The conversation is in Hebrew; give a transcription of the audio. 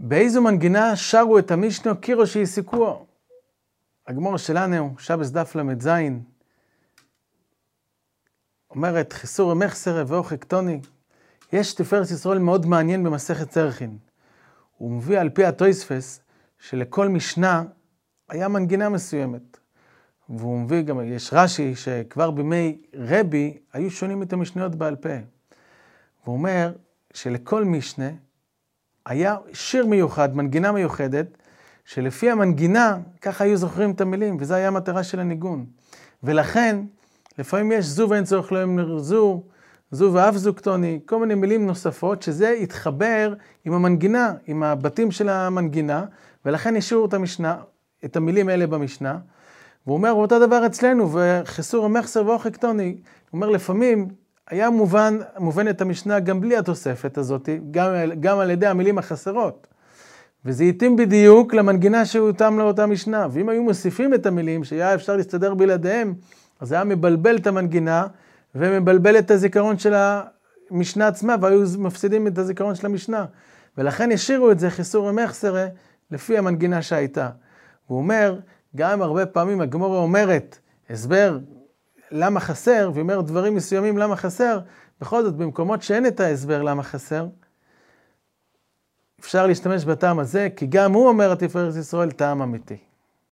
באיזו מנגינה שרו את המשנו קירו שיסיקוו? הגמור שלנו, שבס דף למד זין, אומרת חיסור מחסר ואוכי קטוני. יש תפארת ישראל מאוד מעניין במסכת צרכין. הוא מביא על פי התוספס שלכל משנה היה מנגינה מסוימת. והוא מביא גם, יש רש"י שכבר בימי רבי היו שונים את המשניות בעל פה. והוא אומר שלכל משנה היה שיר מיוחד, מנגינה מיוחדת, שלפי המנגינה ככה היו זוכרים את המילים, וזו היה המטרה של הניגון. ולכן, לפעמים יש זו ואין צורך להם נרזו, זו ואף זו קטוני, כל מיני מילים נוספות, שזה יתחבר עם המנגינה, עם הבתים של המנגינה, ולכן ישאירו את המילים האלה במשנה. והוא אומר, אותו דבר אצלנו, וחיסור המחסר ואוכי קטוני, הוא אומר, לפעמים היה מובן את המשנה גם בלי התוספת הזאת, גם על ידי המילים החסרות. וזה יתאים בדיוק למנגינה שהוא הותאם לאותה משנה. ואם היו מוסיפים את המילים שהיה אפשר להסתדר בלעדיהם, אז היה מבלבל את המנגינה, ומבלבל את הזיכרון של המשנה עצמה, והיו מפסידים את הזיכרון של המשנה. ולכן השאירו את זה חיסור המחסר לפי המנגינה שהייתה. הוא אומר, גם הרבה פעמים הגמרא אומרת, הסבר למה חסר, והיא אומרת דברים מסוימים למה חסר, בכל זאת במקומות שאין את ההסבר למה חסר, אפשר להשתמש בטעם הזה, כי גם הוא אומר התפארת ישראל טעם אמיתי.